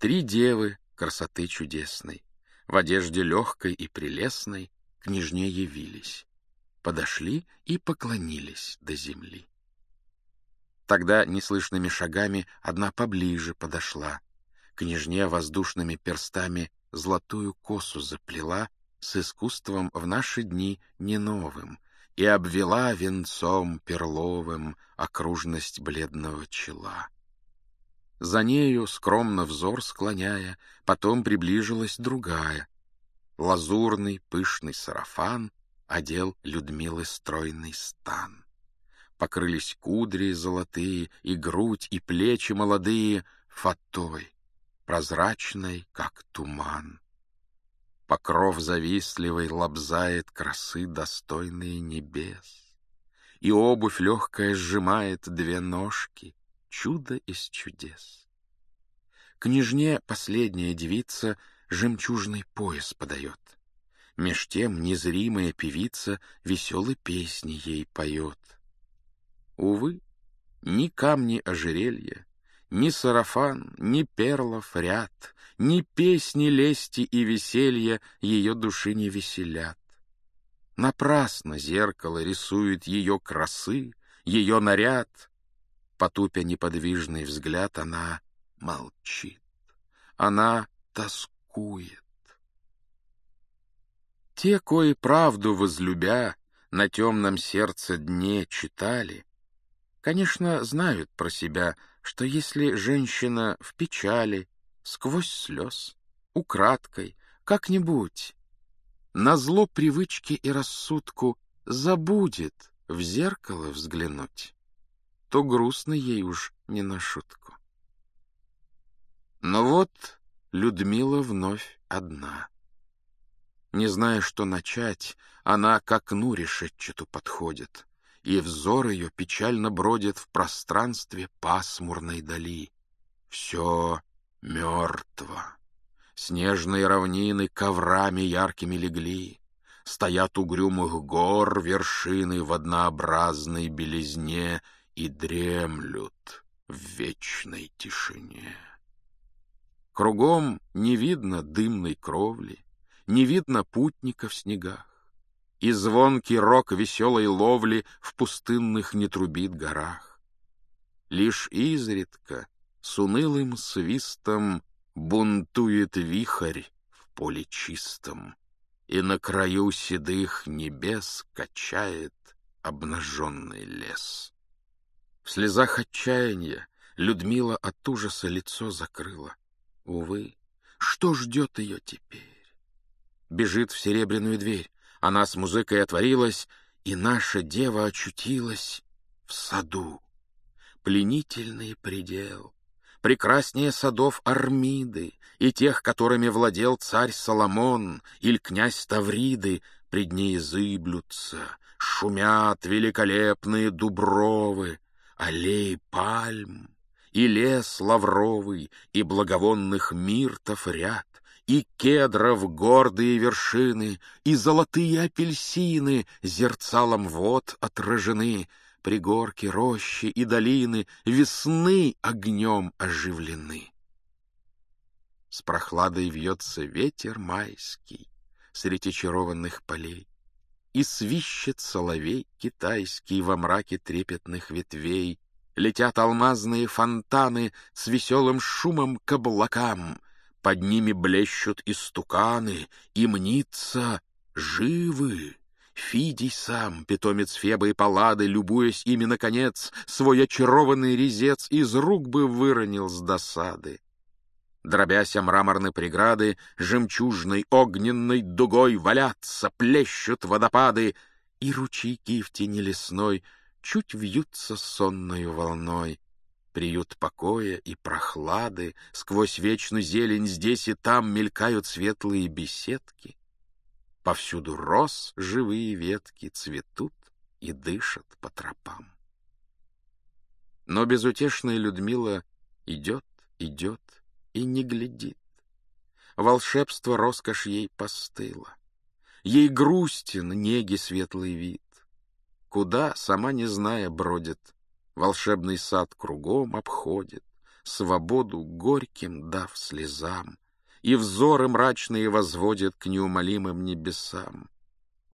3 девы красоты чудесной, в одежде легкой и прелестной, к княжне явились, подошли и поклонились до земли. Тогда неслышными шагами одна поближе подошла, княжне воздушными перстами золотую косу заплела с искусством в наши дни не новым и обвела венцом перловым окружность бледного чела. За нею, скромно взор склоняя, потом приближилась другая. Лазурный пышный сарафан одел Людмилы стройный стан. Покрылись кудри золотые, и грудь, и плечи молодые фатой, прозрачной, как туман. Покров завистливый лобзает красы, достойные небес, и обувь легкая сжимает 2 ножки, чудо из чудес. Княжне последняя девица жемчужный пояс подает. Меж тем незримая певица веселой песни ей поет. Увы, ни камни ожерелья, ни сарафан, ни перлов ряд, ни песни лести и веселья ее души не веселят. Напрасно зеркало рисует ее красы, ее наряд. Потупя неподвижный взгляд, она молчит, она тоскует. Те, кои правду возлюбя, на темном сердце дне читали, конечно, знают про себя, что если женщина в печали, сквозь слез, украдкой, как-нибудь, назло привычке и рассудку забудет в зеркало взглянуть, то грустно ей уж не на шутку. Но вот Людмила вновь одна. Не зная, что начать, она к окну решетчату подходит, и взор ее печально бродит в пространстве пасмурной дали. Все мертво. Снежные равнины коврами яркими легли, стоят угрюмых гор вершины в однообразной белизне и дремлют в вечной тишине. Кругом не видно дымной кровли, не видно путника в снегах, и звонкий рог веселой ловли в пустынных не трубит горах. Лишь изредка с унылым свистом бунтует вихрь в поле чистом, и на краю седых небес качает обнаженный лес. В слезах отчаяния Людмила от ужаса лицо закрыла. Увы, что ждет ее теперь? Бежит в серебряную дверь, она с музыкой отворилась, и наша дева очутилась в саду. Пленительный предел, прекраснее садов Армиды и тех, которыми владел царь Соломон или князь Тавриды, пред ней зыблются, шумят великолепные дубровы, аллеи пальм, и лес лавровый, и благовонных миртов ряд, и кедров гордые вершины, и золотые апельсины зерцалом вод отражены, пригорки, рощи и долины весны огнем оживлены. С прохладой вьется ветер майский среди очарованных полей, и свищет соловей китайский во мраке трепетных ветвей, летят алмазные фонтаны с веселым шумом к облакам, под ними блещут истуканы, и мнится живы. Фидий сам, питомец Фебы и Паллады, любуясь ими, наконец, свой очарованный резец из рук бы выронил с досады. Дробясь о мраморные преграды, жемчужной огненной дугой валятся, плещут водопады, и ручейки в тени лесной чуть вьются сонною волной. Приют покоя и прохлады, сквозь вечную зелень здесь и там мелькают светлые беседки. Повсюду роз живые ветки цветут и дышат по тропам. Но безутешная Людмила идет, идет и не глядит. Волшебство, роскошь ей постыла. Ей грустен неги светлый вид. Куда, сама не зная, бродит, волшебный сад кругом обходит, свободу горьким дав слезам, и взоры мрачные возводит к неумолимым небесам.